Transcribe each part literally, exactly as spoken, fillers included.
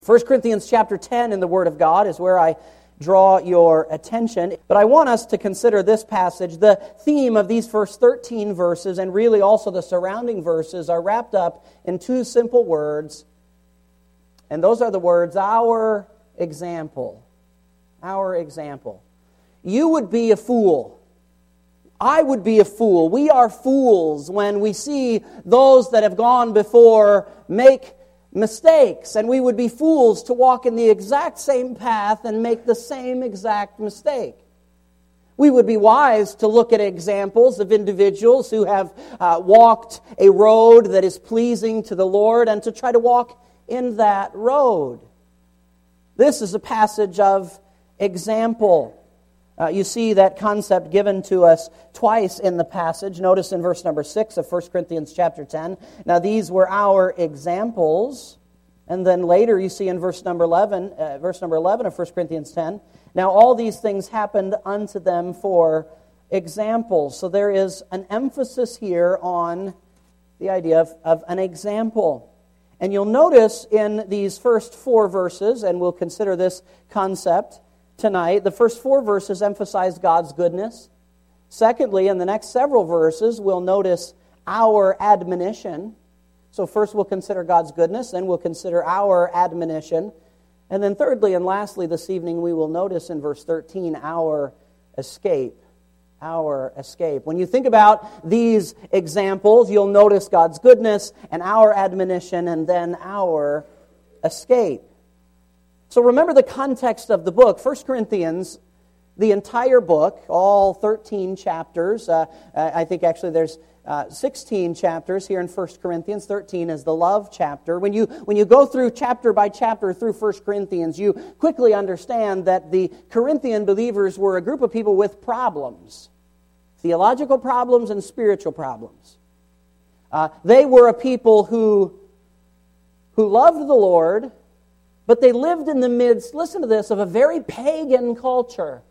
First Corinthians chapter ten in the Word of God is where I draw your attention. But I want us to consider this passage. The theme of these first thirteen verses, and really also the surrounding verses, are wrapped up in two simple words. And those are the words, our example. Our example. You would be a fool. I would be a fool. We are fools when we see those that have gone before make mistakes, and we would be fools to walk in the exact same path and make the same exact mistake. We would be wise to look at examples of individuals who have uh, walked a road that is pleasing to the Lord and to try to walk in that road. This is a passage of example. Uh, you see that concept given to us twice in the passage. Notice in verse number six of First Corinthians chapter ten. Now these were our examples. And then later you see in verse number eleven, uh, verse number eleven of First Corinthians ten. Now all these things happened unto them for examples. So there is an emphasis here on the idea of, of an example. And you'll notice in these first four verses, and we'll consider this concept tonight, the first four verses emphasize God's goodness. Secondly, in the next several verses, we'll notice our admonition. So first we'll consider God's goodness, then we'll consider our admonition. And then thirdly and lastly this evening, we will notice in verse thirteen, our escape. Our escape. When you think about these examples, you'll notice God's goodness and our admonition and then our escape. So remember the context of the book. First Corinthians, the entire book, all thirteen chapters. Uh, I think actually there's uh, sixteen chapters here in First Corinthians. thirteen is the love chapter. When you, when you go through chapter by chapter through First Corinthians, you quickly understand that the Corinthian believers were a group of people with problems. Theological problems and spiritual problems. Uh, they were a people who, who loved the Lord, but they lived in the midst, listen to this, of a very pagan culture.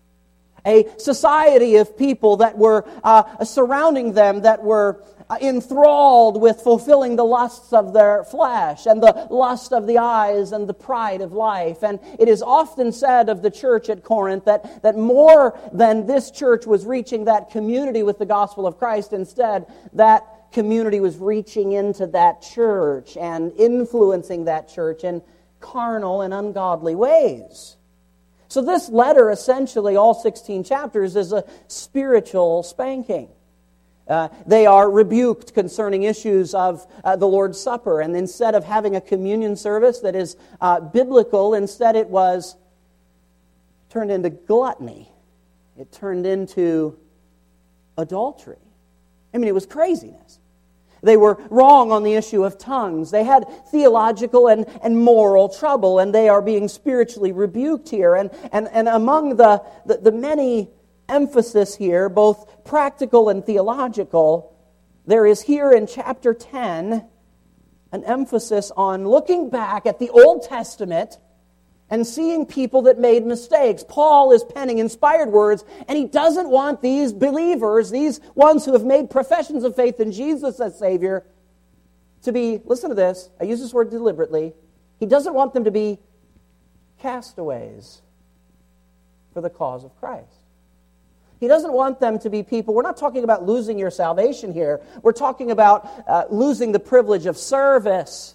A society of people that were uh, surrounding them, that were uh, enthralled with fulfilling the lusts of their flesh and the lust of the eyes and the pride of life. And it is often said of the church at Corinth that, that more than this church was reaching that community with the gospel of Christ, instead that community was reaching into that church and influencing that church in carnal and ungodly ways. So this letter, essentially, all sixteen chapters, is a spiritual spanking. Uh, they are rebuked concerning issues of uh, the Lord's Supper, and instead of having a communion service that is uh, biblical, instead it was turned into gluttony. It turned into adultery. I mean, it was craziness. They were wrong on the issue of tongues. They had theological and, and moral trouble, and they are being spiritually rebuked here. And, and, and among the, the, the many emphasis here, both practical and theological, there is here in chapter ten an emphasis on looking back at the Old Testament and seeing people that made mistakes. Paul is penning inspired words, and he doesn't want these believers, these ones who have made professions of faith in Jesus as Savior, to be, listen to this, I use this word deliberately, he doesn't want them to be castaways for the cause of Christ. He doesn't want them to be people, we're not talking about losing your salvation here, we're talking about uh, losing the privilege of service.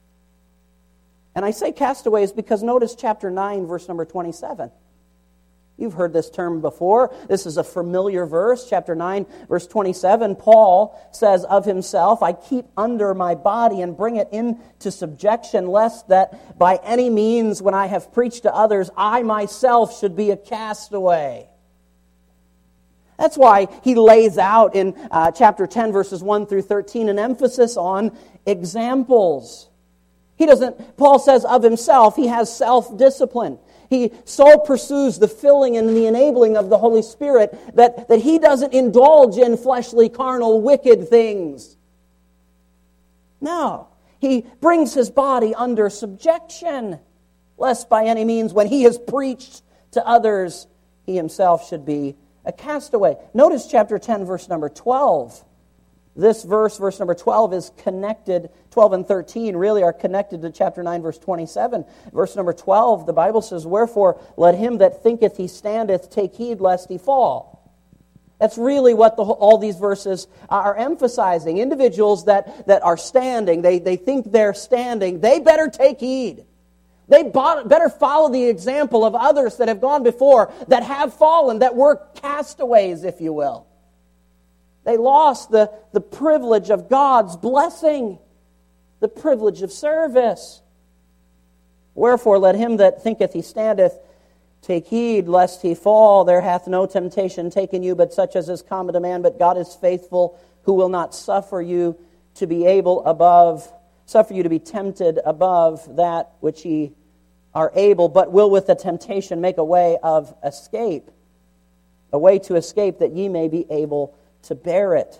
And I say castaways because notice chapter nine, verse number twenty-seven. You've heard this term before. This is a familiar verse. Chapter nine, verse twenty-seven, Paul says of himself, I keep under my body and bring it into subjection, lest that by any means when I have preached to others, I myself should be a castaway. That's why he lays out in uh, chapter ten, verses one through thirteen, an emphasis on examples. He doesn't, Paul says of himself, he has self-discipline. He so pursues the filling and the enabling of the Holy Spirit that, that he doesn't indulge in fleshly, carnal, wicked things. No, he brings his body under subjection, lest by any means when he has preached to others, he himself should be a castaway. Notice chapter ten, verse number twelve. this verse, verse number twelve, is connected, twelve and thirteen really are connected to chapter nine, verse twenty-seven. Verse number twelve, the Bible says, "Wherefore let him that thinketh he standeth take heed lest he fall." That's really what the, all these verses are emphasizing. Individuals that, that are standing, they, they think they're standing, they better take heed. They better follow the example of others that have gone before, that have fallen, that were castaways, if you will. They lost the, the privilege of God's blessing, the privilege of service. "Wherefore let him that thinketh he standeth take heed lest he fall. There hath no temptation taken you, but such as is common to man. But God is faithful, who will not suffer you to be able above, suffer you to be tempted above that which ye are able, but will with the temptation make a way of escape, a way to escape, that ye may be able to bear it."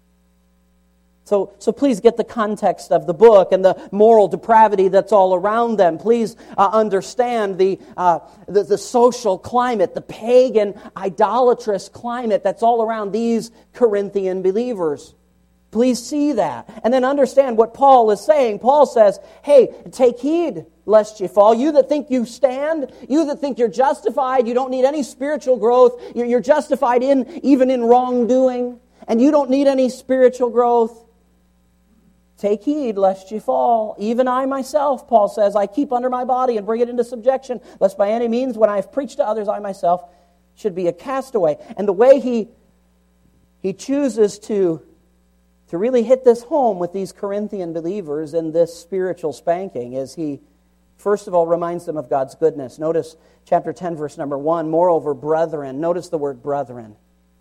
So, so please get the context of the book and the moral depravity that's all around them. Please uh, understand the, uh, the the social climate, the pagan, idolatrous climate that's all around these Corinthian believers. Please see that. And then understand what Paul is saying. Paul says, hey, take heed lest you fall. You that think you stand, you that think you're justified, you don't need any spiritual growth, you're, you're justified in even in wrongdoing, and you don't need any spiritual growth. Take heed lest you fall. Even I myself, Paul says, I keep under my body and bring it into subjection, lest by any means when I have preached to others, I myself should be a castaway. And the way he, he chooses to, to really hit this home with these Corinthian believers in this spiritual spanking is he, first of all, reminds them of God's goodness. Notice chapter ten, verse number one, "Moreover, brethren," notice the word brethren.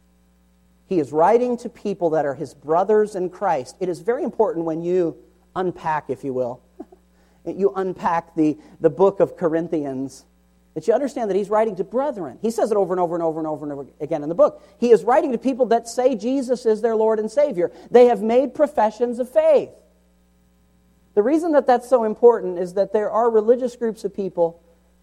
He is writing to people that are his brothers in Christ. It is very important when you unpack, if you will, you unpack the, the book of Corinthians, that you understand that he's writing to brethren. He says it over and over and over and over and over again in the book. He is writing to people that say Jesus is their Lord and Savior. They have made professions of faith. The reason that that's so important is that there are religious groups of people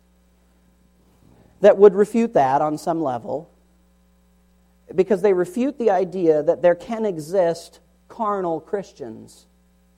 that would refute that on some level, because they refute the idea that there can exist carnal Christians.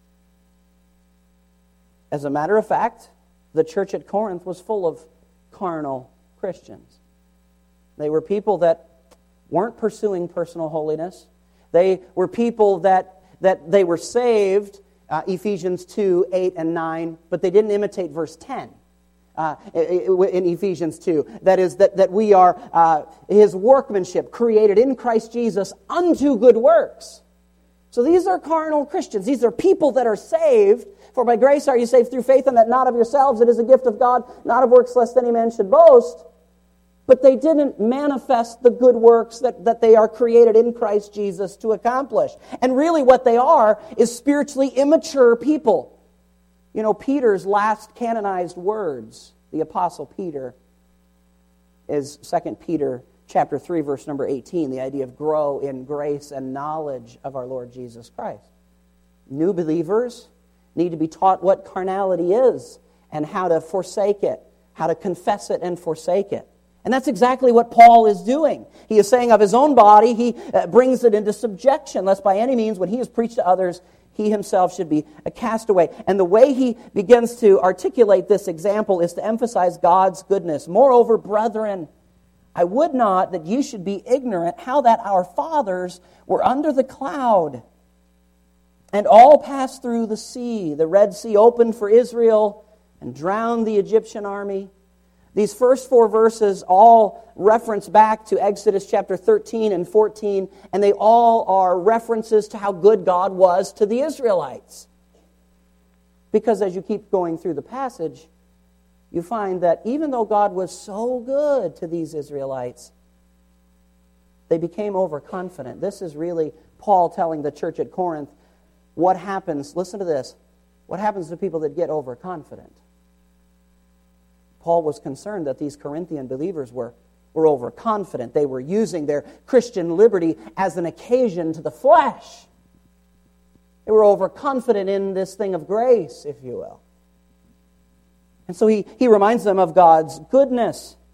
As a matter of fact, the church at Corinth was full of carnal Christians. They were people that weren't pursuing personal holiness. They were people that, that they were saved, uh, Ephesians two, eight, and nine, but they didn't imitate verse ten. Uh, in Ephesians two. That is, that, that we are uh, his workmanship, created in Christ Jesus unto good works. So these are carnal Christians. These are people that are saved. For by grace are you saved through faith, and that not of yourselves. It is a gift of God, not of works, lest any man should boast. But they didn't manifest the good works that, that they are created in Christ Jesus to accomplish. And really what they are is spiritually immature people. You know, Peter's last canonized words, the Apostle Peter, is Second Peter chapter three, verse number eighteen, the idea of grow in grace and knowledge of our Lord Jesus Christ. New believers need to be taught what carnality is and how to forsake it, how to confess it and forsake it. And that's exactly what Paul is doing. He is saying of his own body, he brings it into subjection, lest by any means, when he has preached to others, he himself should be a castaway. And the way he begins to articulate this example is to emphasize God's goodness. "Moreover, brethren, I would not that you should be ignorant how that our fathers were under the cloud, and all passed through the sea. The Red Sea opened for Israel and drowned the Egyptian army." These first four verses all reference back to Exodus chapter thirteen and fourteen, and they all are references to how good God was to the Israelites. Because as you keep going through the passage, you find that even though God was so good to these Israelites, they became overconfident. This is really Paul telling the church at Corinth what happens, listen to this, what happens to people that get overconfident. Paul was concerned that these Corinthian believers were, were overconfident. They were using their Christian liberty as an occasion to the flesh. They were overconfident in this thing of grace, if you will. And so he, he reminds them of God's goodness.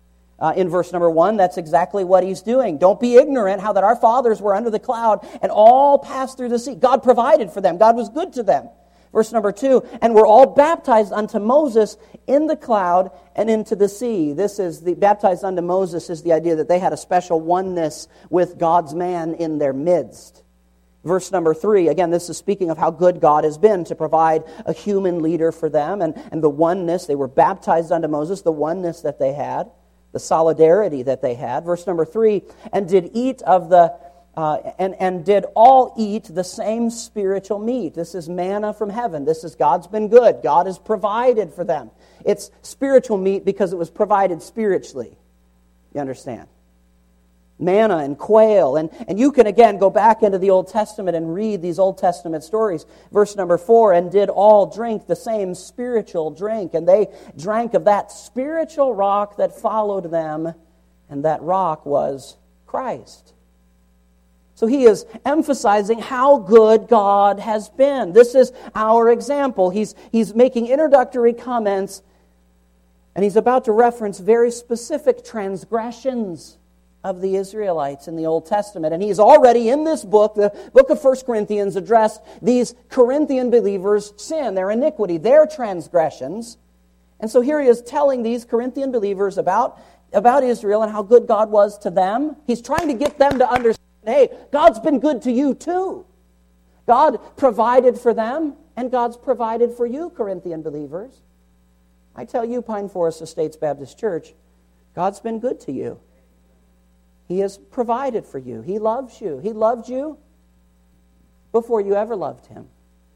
Uh, in verse number one, that's exactly what he's doing. Don't be ignorant how that our fathers were under the cloud and all passed through the sea. God provided for them. God was good to them. Verse number two, and were all baptized unto Moses in the cloud and into the sea. This is the baptized unto Moses is the idea that they had a special oneness with God's man in their midst. Verse number three, again, this is speaking of how good God has been to provide a human leader for them and, and the oneness. They were baptized unto Moses, the oneness that they had, the solidarity that they had. Verse number three, and did eat of the Uh, and, and did all eat the same spiritual meat. This is manna from heaven. This is God's been good. God has provided for them. It's spiritual meat because it was provided spiritually. You understand? Manna and quail. And, and you can again go back into the Old Testament and read these Old Testament stories. Verse number four, and did all drink the same spiritual drink. And they drank of that spiritual rock that followed them. And that rock was Christ. So he is emphasizing how good God has been. This is our example. He's, he's making introductory comments, and he's about to reference very specific transgressions of the Israelites in the Old Testament. And he's already in this book, the book of First Corinthians, addressed these Corinthian believers' sin, their iniquity, their transgressions. And so here he is telling these Corinthian believers about, about Israel and how good God was to them. He's trying to get them to understand, hey, God's been good to you too. God provided for them, and God's provided for you, Corinthian believers. I tell you, Pine Forest Estates Baptist Church, God's been good to you. He has provided for you. He loves you. He loved you before you ever loved Him.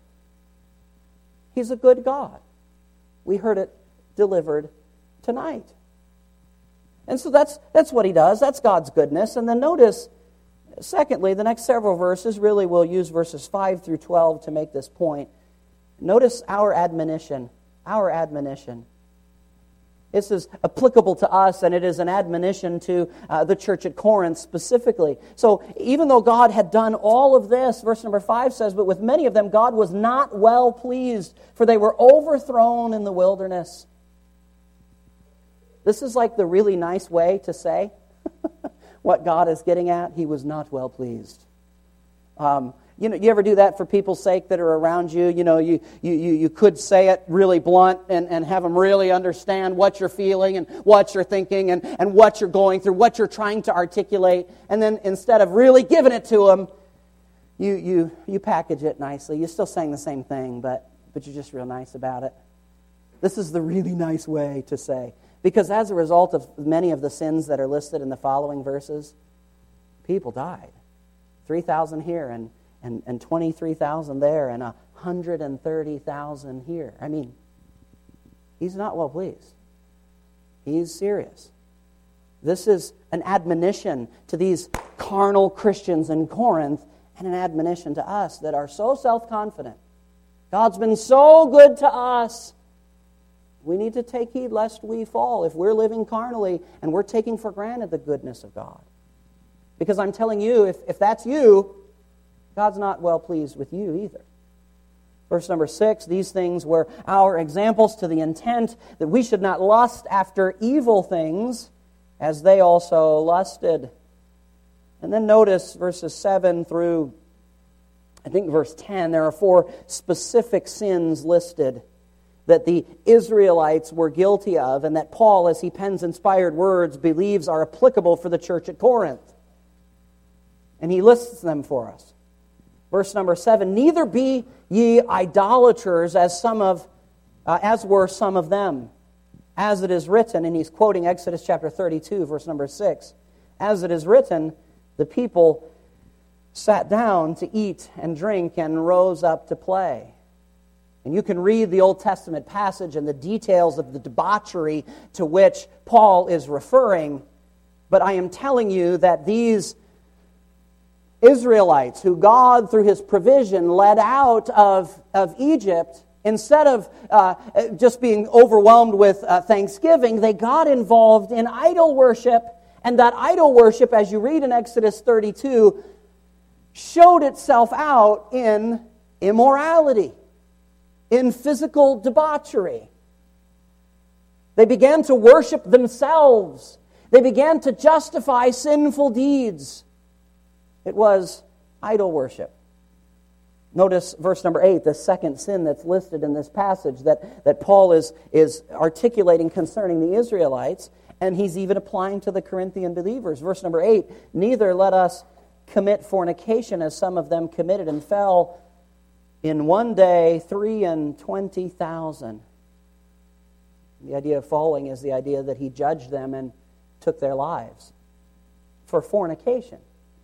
He's a good God. We heard it delivered tonight. And so that's, that's what He does. That's God's goodness. And then notice, secondly, the next several verses, really we'll use verses five through twelve to make this point. Notice our admonition. Our admonition. This is applicable to us, and it is an admonition to uh, the church at Corinth specifically. So even though God had done all of this, verse number five says, but with many of them God was not well pleased, for they were overthrown in the wilderness. This is like the really nice way to say what God is getting at. He was not well pleased. Um, you know, you ever do that for people's sake that are around you? You know, you you you could say it really blunt and, and have them really understand what you're feeling and what you're thinking and, and what you're going through, what you're trying to articulate. And then instead of really giving it to them, you you you package it nicely. You're still saying the same thing, but but you're just real nice about it. This is the really nice way to say. Because as a result of many of the sins that are listed in the following verses, people died. three thousand here and, and, and twenty-three thousand there and one hundred thirty thousand here. I mean, He's not well pleased. He's serious. This is an admonition to these carnal Christians in Corinth and an admonition to us that are so self-confident. God's been so good to us. We need to take heed lest we fall if we're living carnally and we're taking for granted the goodness of God. Because I'm telling you, if, if that's you, God's not well pleased with you either. Verse number six, these things were our examples to the intent that we should not lust after evil things as they also lusted. And then notice verses seven through, I think, verse ten, there are four specific sins listed that the Israelites were guilty of, and that Paul, as he pens inspired words, believes are applicable for the church at Corinth. And he lists them for us. Verse number seven, neither be ye idolaters as some of, uh, as were some of them, as it is written, and he's quoting Exodus chapter thirty-two, verse number six, as it is written, the people sat down to eat and drink and rose up to play. And you can read the Old Testament passage and the details of the debauchery to which Paul is referring. But I am telling you that these Israelites, who God, through His provision, led out of, of Egypt, instead of uh, just being overwhelmed with uh, thanksgiving, they got involved in idol worship. And that idol worship, as you read in Exodus thirty-two, showed itself out in immorality, in physical debauchery. They began to worship themselves They began to justify sinful deeds. It was idol worship. Notice verse number eight, the second sin that's listed in this passage that, that Paul is, is articulating concerning the Israelites, and he's even applying to the Corinthian believers. Verse number eight, neither let us commit fornication as some of them committed and fell in one day three and twenty thousand. The idea of falling is the idea that he judged them and took their lives for fornication.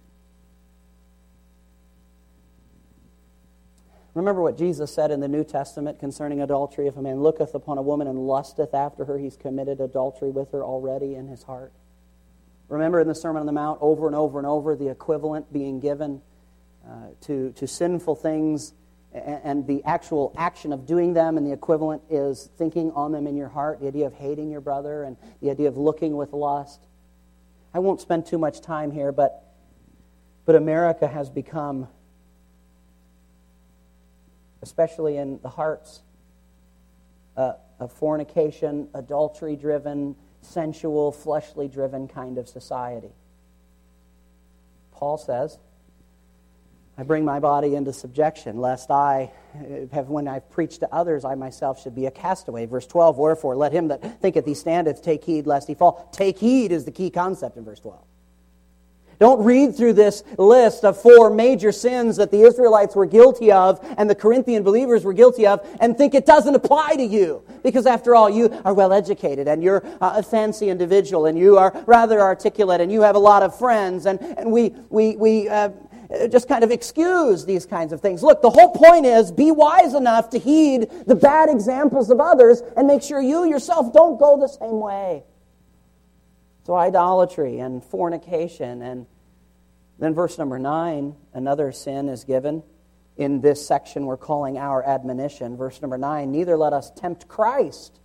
Remember what Jesus said in the New Testament concerning adultery. If a man looketh upon a woman and lusteth after her, he's committed adultery with her already in his heart. Remember in the Sermon on the Mount, over and over and over, the equivalent being given uh, to, to sinful things and, and the actual action of doing them, and the equivalent is thinking on them in your heart, the idea of hating your brother and the idea of looking with lust. I won't spend too much time here, but, but America has become, especially in the hearts, uh, a fornication, adultery-driven, sensual, fleshly-driven kind of society. Paul says, I bring my body into subjection, lest I have, when I've preached to others, I myself should be a castaway. Verse twelve, wherefore, let him that thinketh he standeth take heed lest he fall. Take heed is the key concept in verse twelve. Don't read through this list of four major sins that the Israelites were guilty of and the Corinthian believers were guilty of and think it doesn't apply to you. Because after all, you are well educated and you're a fancy individual and you are rather articulate and you have a lot of friends and, and we, we, we uh, just kind of excuse these kinds of things. Look, the whole point is be wise enough to heed the bad examples of others and make sure you yourself don't go the same way. So idolatry and fornication. And then verse number nine, another sin is given. In this section we're calling our admonition. Verse number nine, neither let us tempt Christ,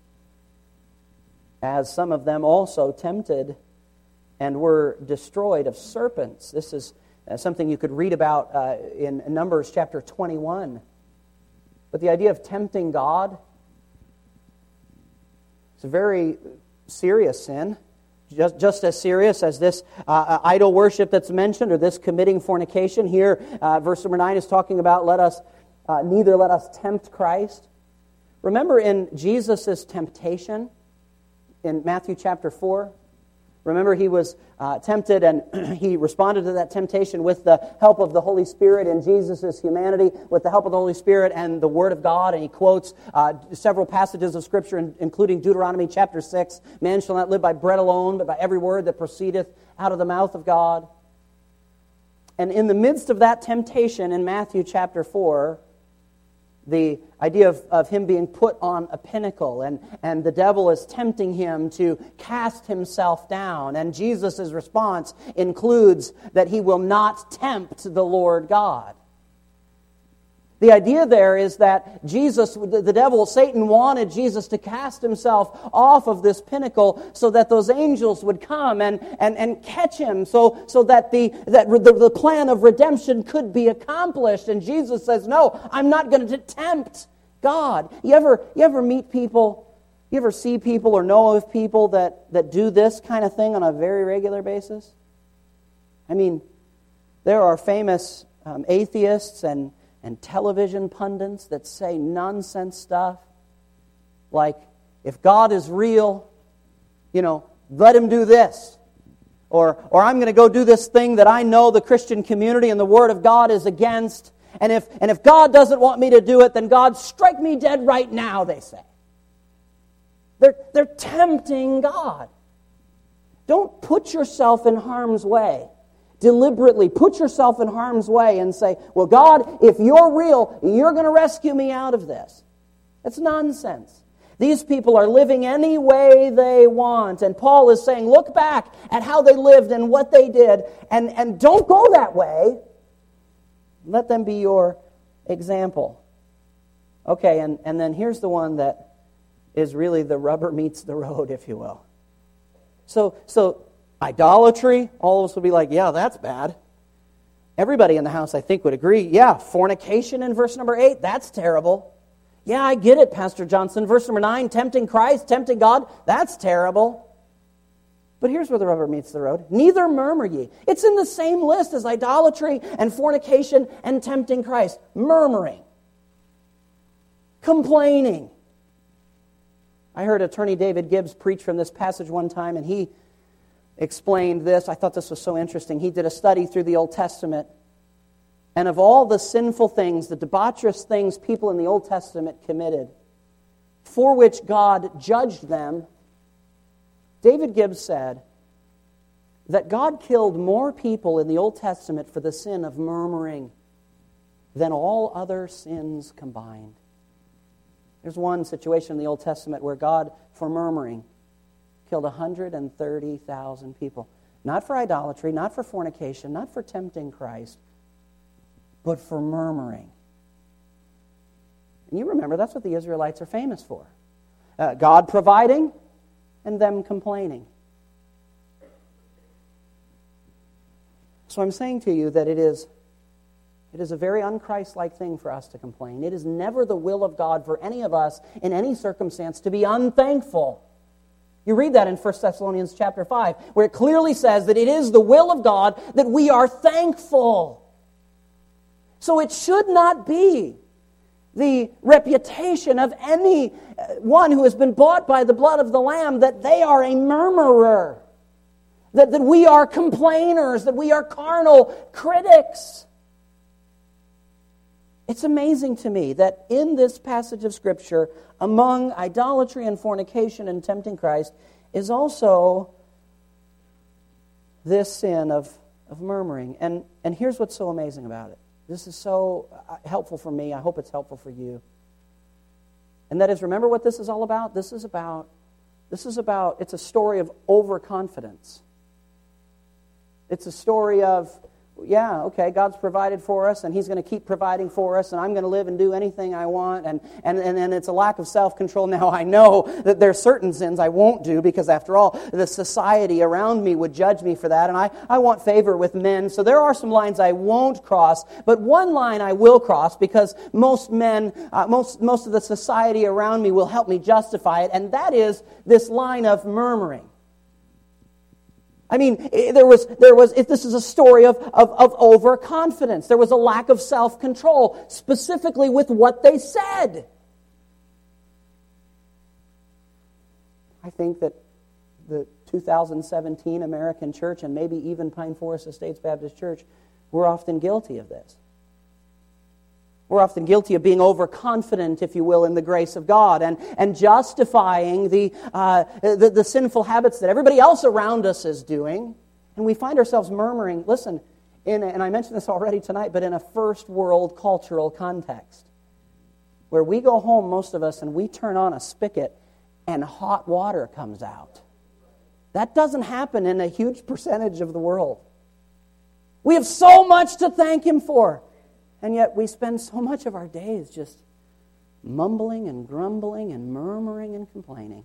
as some of them also tempted and were destroyed of serpents. This is uh, something you could read about uh, in Numbers chapter twenty-one. But the idea of tempting God, it's a very serious sin. Just, just as serious as this uh, idol worship that's mentioned, or this committing fornication. Here, uh, verse number nine is talking about let us uh, neither let us tempt Christ. Remember in Jesus' temptation in Matthew chapter four? Remember he was uh, tempted and he responded to that temptation with the help of the Holy Spirit in Jesus' humanity, with the help of the Holy Spirit and the Word of God. And he quotes uh, several passages of Scripture, including Deuteronomy chapter six. Man shall not live by bread alone, but by every word that proceedeth out of the mouth of God. And in the midst of that temptation in Matthew chapter four, the idea of, of him being put on a pinnacle, and, and the devil is tempting him to cast himself down. And Jesus' response includes that he will not tempt the Lord God. The idea there is that Jesus, the devil, Satan, wanted Jesus to cast himself off of this pinnacle so that those angels would come and, and, and catch him so, so that, the, that the, the plan of redemption could be accomplished. And Jesus says, no, I'm not going to tempt God. You ever, you ever meet people, you ever see people or know of people that, that do this kind of thing on a very regular basis? I mean, there are famous um, atheists and and television pundits that say nonsense stuff like, if God is real, you know, let him do this. Or, or I'm going to go do this thing that I know the Christian community and the Word of God is against. And if, and if God doesn't want me to do it, then God strike me dead right now, they say. They're, they're tempting God. Don't put yourself in harm's way. Deliberately put yourself in harm's way and say, well, God, if you're real, you're going to rescue me out of this. That's nonsense. These people are living any way they want. And Paul is saying, look back at how they lived and what they did, and, and don't go that way. Let them be your example. Okay, and, and then here's the one that is really the rubber meets the road, if you will. So, so idolatry, all of us would be like, yeah, that's bad. Everybody in the house, I think, would agree. Yeah, fornication in verse number eight, that's terrible. Yeah, I get it, Pastor Johnson. Verse number nine, tempting Christ, tempting God, that's terrible. But here's where the rubber meets the road. Neither murmur ye. It's in the same list as idolatry and fornication and tempting Christ. Murmuring. Complaining. I heard attorney David Gibbs preach from this passage one time, and he explained this. I thought this was so interesting. He did a study through the Old Testament, and of all the sinful things, the debaucherous things people in the Old Testament committed, for which God judged them, David Gibbs said that God killed more people in the Old Testament for the sin of murmuring than all other sins combined. There's one situation in the Old Testament where God, for murmuring, killed one hundred thirty thousand people. Not for idolatry, not for fornication, not for tempting Christ, but for murmuring. And you remember, that's what the Israelites are famous for. Uh, God providing and them complaining. So I'm saying to you that it is, it is a very un-Christ-like thing for us to complain. It is never the will of God for any of us in any circumstance to be unthankful. You read that in First Thessalonians chapter five, where it clearly says that it is the will of God that we are thankful. So it should not be the reputation of any one who has been bought by the blood of the Lamb that they are a murmurer, that, that we are complainers, that we are carnal critics. It's amazing to me that in this passage of Scripture, among idolatry and fornication and tempting Christ, is also this sin of, of murmuring. And, and here's what's so amazing about it. This is so helpful for me. I hope it's helpful for you. And that is, remember what this is all about? This is about, this is about, it's a story of overconfidence. It's a story of, yeah, okay, God's provided for us, and He's going to keep providing for us, and I'm going to live and do anything I want, and and and, and it's a lack of self-control. Now, I know that there are certain sins I won't do, because after all, the society around me would judge me for that, and I, I want favor with men, so there are some lines I won't cross, but one line I will cross, because most men, uh, most, most of the society around me will help me justify it, and that is this line of murmuring. I mean, there was, there was. If this is a story of, of, of overconfidence. There was a lack of self-control, specifically with what they said. I think that the two thousand seventeen American church, and maybe even Pine Forest Estates Baptist Church, we're often guilty of this. We're often guilty of being overconfident, if you will, in the grace of God and, and justifying the, uh, the, the sinful habits that everybody else around us is doing. And we find ourselves murmuring, listen, in, and I mentioned this already tonight, but in a first world cultural context, where we go home, most of us, and we turn on a spigot and hot water comes out. That doesn't happen in a huge percentage of the world. We have so much to thank Him for. And yet we spend so much of our days just mumbling and grumbling and murmuring and complaining.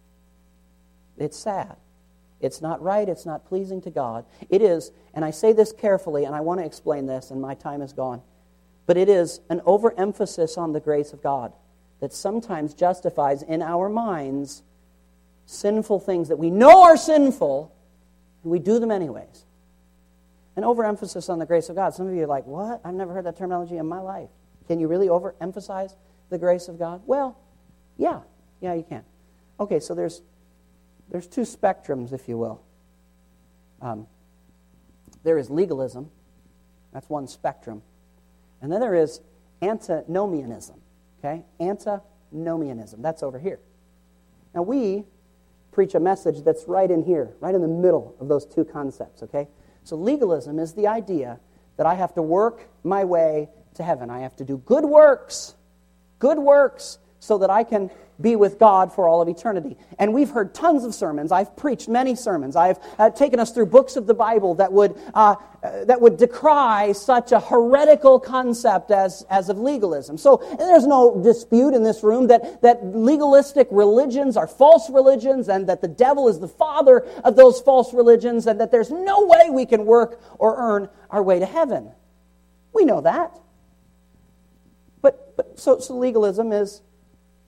It's sad. It's not right. It's not pleasing to God. It is, and I say this carefully, and I want to explain this, and my time is gone, but it is an overemphasis on the grace of God that sometimes justifies in our minds sinful things that we know are sinful, and we do them anyways. An overemphasis on the grace of God. Some of you are like, what? I've never heard that terminology in my life. Can you really overemphasize the grace of God? Well, yeah. Yeah, you can. Okay, so there's there's two spectrums, if you will. Um, there is legalism. That's one spectrum. And then there is antinomianism. Okay? Antinomianism. That's over here. Now, we preach a message that's right in here, right in the middle of those two concepts, okay? So legalism is the idea that I have to work my way to heaven. I have to do good works, good works, so that I can be with God for all of eternity. And we've heard tons of sermons. I've preached many sermons. I've uh, taken us through books of the Bible that would uh, uh, that would decry such a heretical concept as, as of legalism. So there's no dispute in this room that, that legalistic religions are false religions and that the devil is the father of those false religions and that there's no way we can work or earn our way to heaven. We know that. But, but so, so legalism is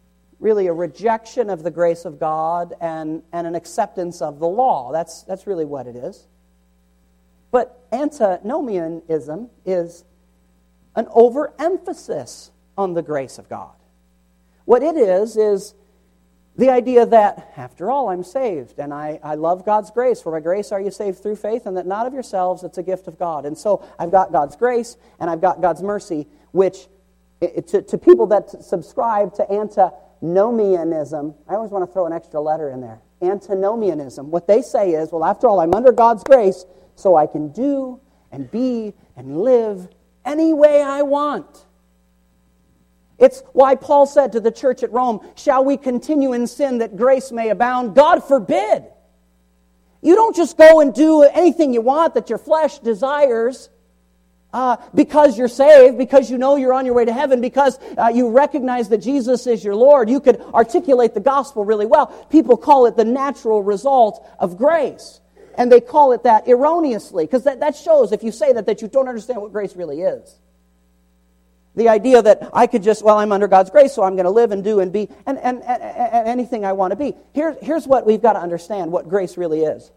really a rejection of the grace of God and, and an acceptance of the law. That's, that's really what it is. But antinomianism is an overemphasis on the grace of God. What it is, is the idea that, after all, I'm saved, and I, I love God's grace. For by grace are you saved through faith, and that not of yourselves, it's a gift of God. And so I've got God's grace, and I've got God's mercy, which, it, to, to people that subscribe to antinomianism, I always want to throw an extra letter in there. Antinomianism. What they say is, well, after all, I'm under God's grace, so I can do and be and live any way I want. It's why Paul said to the church at Rome, shall we continue in sin that grace may abound? God forbid. You don't just go and do anything you want that your flesh desires uh, because you're saved, because you know you're on your way to heaven, because uh, you recognize that Jesus is your Lord. You could articulate the gospel really well. People call it the natural result of grace. And they call it that erroneously, because that, that shows, if you say that, that you don't understand what grace really is. The idea that I could just, well, I'm under God's grace, so I'm going to live and do and be and, and, and, and anything I want to be. Here, here's what we've got to understand, what grace really is.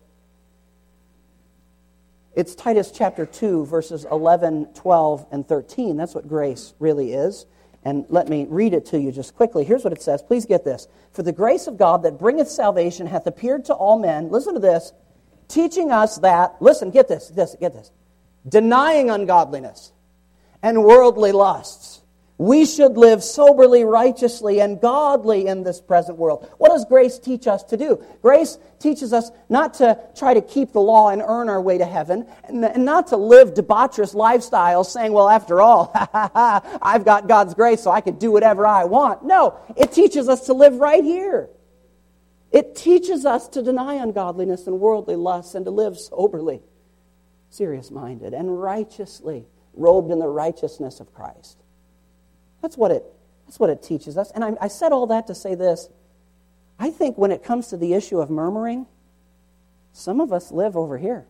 It's Titus chapter two, verses eleven, twelve, and thirteen. That's what grace really is. And let me read it to you just quickly. Here's what it says. Please get this. For the grace of God that bringeth salvation hath appeared to all men. Listen to this. Teaching us that, listen, get this, this, get this. Denying ungodliness and worldly lusts, we should live soberly, righteously, and godly in this present world. What does grace teach us to do? Grace teaches us not to try to keep the law and earn our way to heaven, and not to live debaucherous lifestyles saying, well, after all, I've got God's grace, so I can do whatever I want. No, it teaches us to live right here. It teaches us to deny ungodliness and worldly lusts and to live soberly, serious-minded, and righteously, robed in the righteousness of Christ. That's what it, that's what it teaches us. And I, I said all that to say this. I think when it comes to the issue of murmuring, some of us live over here.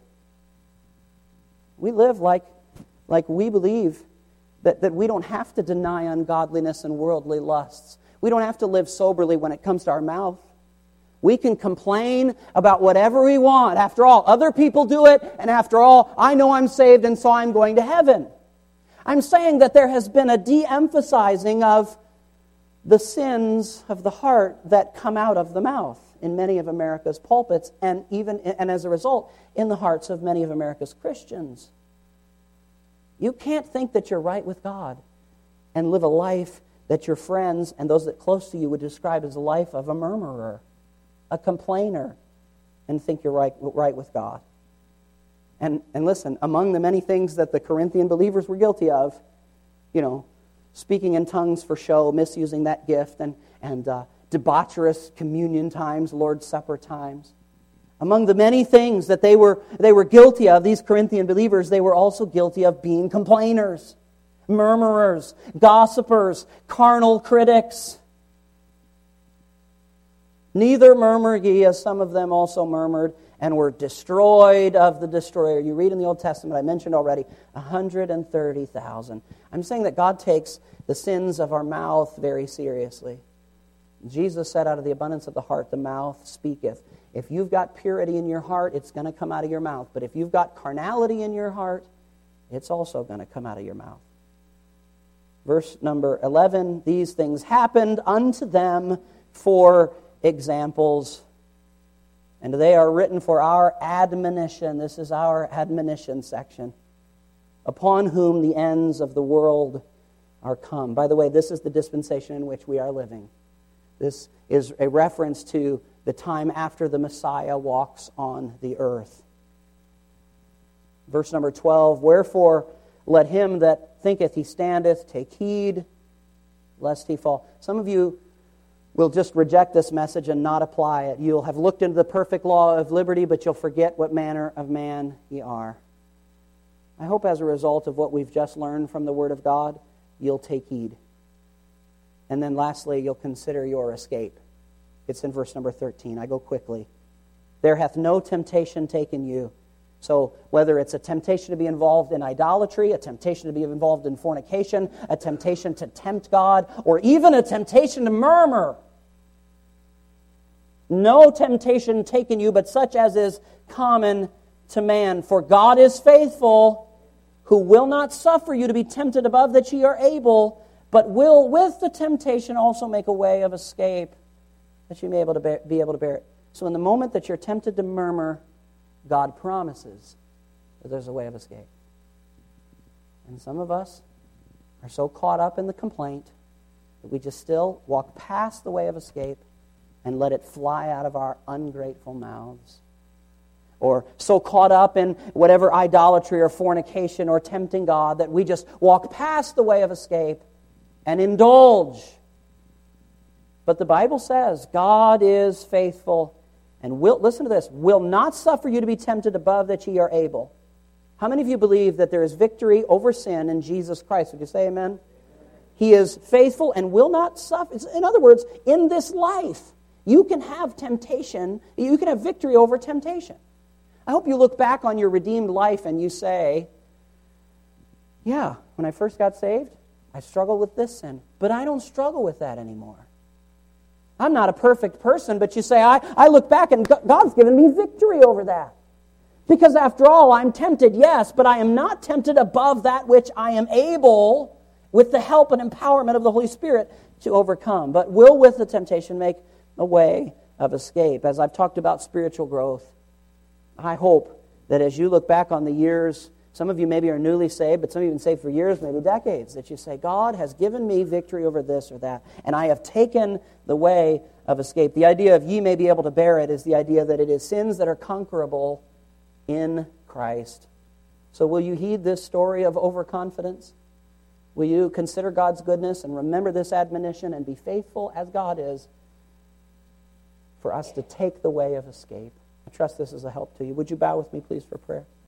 We live like, like we believe that, that we don't have to deny ungodliness and worldly lusts. We don't have to live soberly when it comes to our mouth. We can complain about whatever we want. After all, other people do it, and after all, I know I'm saved, and so I'm going to heaven. I'm saying that there has been a de-emphasizing of the sins of the heart that come out of the mouth in many of America's pulpits, and even and as a result, in the hearts of many of America's Christians. You can't think that you're right with God and live a life that your friends and those that close to you would describe as a life of a murmurer, a complainer, and think you're right, right with God. And, and listen, among the many things that the Corinthian believers were guilty of, you know, speaking in tongues for show, misusing that gift, and, and uh, debaucherous communion times, Lord's Supper times. Among the many things that they were, they were guilty of, these Corinthian believers, they were also guilty of being complainers, murmurers, gossipers, carnal critics. Neither murmur ye, as some of them also murmured, and were destroyed of the destroyer. You read in the Old Testament, I mentioned already, one hundred thirty thousand. I'm saying that God takes the sins of our mouth very seriously. Jesus said, out of the abundance of the heart, the mouth speaketh. If you've got purity in your heart, it's going to come out of your mouth. But if you've got carnality in your heart, it's also going to come out of your mouth. Verse number eleven, these things happened unto them for examples, and they are written for our admonition. This is our admonition section. Upon whom the ends of the world are come. By the way, this is the dispensation in which we are living. This is a reference to the time after the Messiah walks on the earth. Verse number twelve, wherefore let him that thinketh he standeth take heed, lest he fall. Some of you will just reject this message and not apply it. You'll have looked into the perfect law of liberty, but you'll forget what manner of man ye are. I hope as a result of what we've just learned from the Word of God, you'll take heed. And then lastly, you'll consider your escape. It's in verse number thirteen. I go quickly. There hath no temptation taken you. So whether it's a temptation to be involved in idolatry, a temptation to be involved in fornication, a temptation to tempt God, or even a temptation to murmur, no temptation taken you, but such as is common to man. For God is faithful, who will not suffer you to be tempted above that ye are able, but will with the temptation also make a way of escape, that you may able to bear, be able to bear it. So in the moment that you're tempted to murmur, God promises that there's a way of escape. And some of us are so caught up in the complaint that we just still walk past the way of escape and let it fly out of our ungrateful mouths. Or so caught up in whatever idolatry or fornication or tempting God that we just walk past the way of escape and indulge. But the Bible says God is faithful and will, listen to this, will not suffer you to be tempted above that ye are able. How many of you believe that there is victory over sin in Jesus Christ? Would you say amen? Amen. He is faithful and will not suffer. In other words, in this life, you can have temptation, you can have victory over temptation. I hope you look back on your redeemed life and you say, yeah, when I first got saved, I struggled with this sin, but I don't struggle with that anymore. I'm not a perfect person, but you say, I, I look back and God's given me victory over that. Because after all, I'm tempted, yes, but I am not tempted above that which I am able, with the help and empowerment of the Holy Spirit, to overcome. But will with the temptation make a way of escape. As I've talked about spiritual growth, I hope that as you look back on the years, some of you maybe are newly saved, but some of you have been saved for years, maybe decades, that you say, God has given me victory over this or that, and I have taken the way of escape. The idea of ye may be able to bear it is the idea that it is sins that are conquerable in Christ. So will you heed this story of overconfidence? Will you consider God's goodness and remember this admonition and be faithful as God is for us to take the way of escape? I trust this is a help to you. Would you bow with me, please, for prayer?